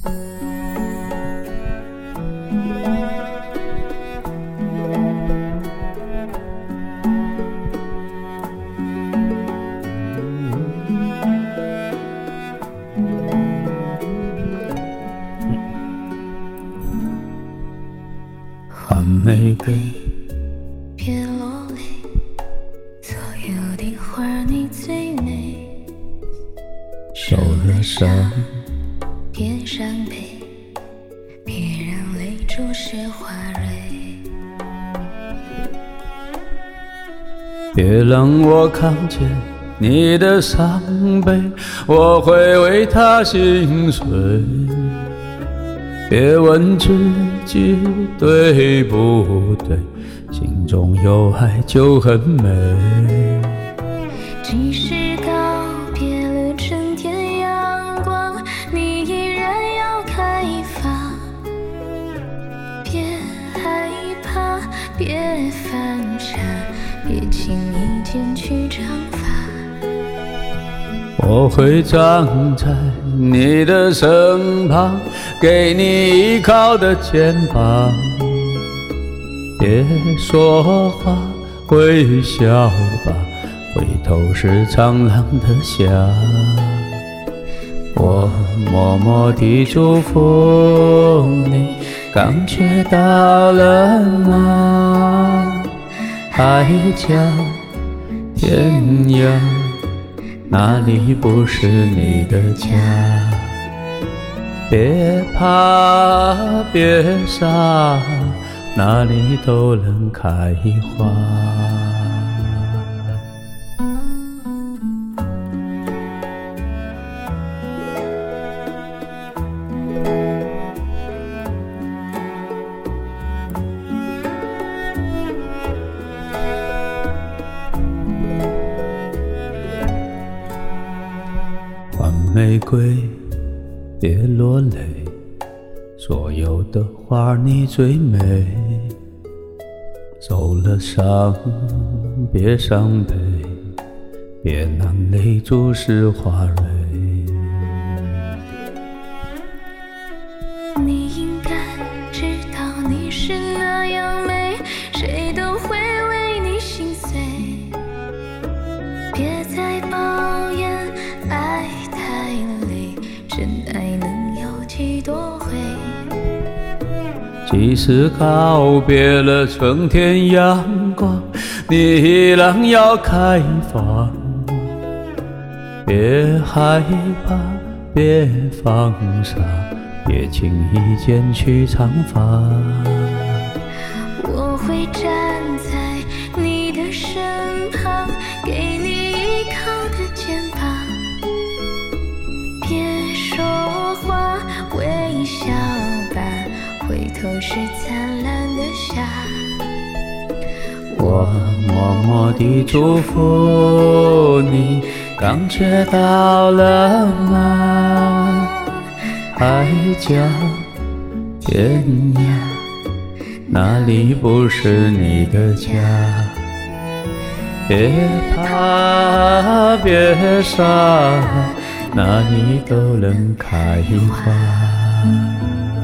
换玫瑰， 别落泪，所有的花你最美。 受了伤， 别伤悲，别让泪注湿花蕊。 别让我看见你的伤悲，我会为他心碎。别问自己对不对，心中有爱就很美。 即使告别了春天阳光，你依然要开放。别害怕，别反常，别轻易剪去长发。 我会站在你的身旁，给你依靠的肩膀。别说话，微笑吧，回头是苍狼的翔。我默默地祝福你，感觉到了吗？海角天涯，哪里不是你的家？别怕，别傻，哪里都能开花。换玫瑰，别落泪，所有的花你最美。受了伤，别伤悲，别让泪注湿花蕊。 你应该知道你是那样美，谁都会为你心碎。别再抱怨爱太累，真爱能有几多回？ 即使告别了春天阳光，你依然要开放。别害怕，别放傻，别轻易剪去长发。 我会站在你的身旁，给你依靠的肩膀。别说话，微笑吧，回头是灿烂的夏。 我默默地祝福你，感觉到了吗？海角天涯，哪里不是你的家？别怕，别傻，哪里都能开花。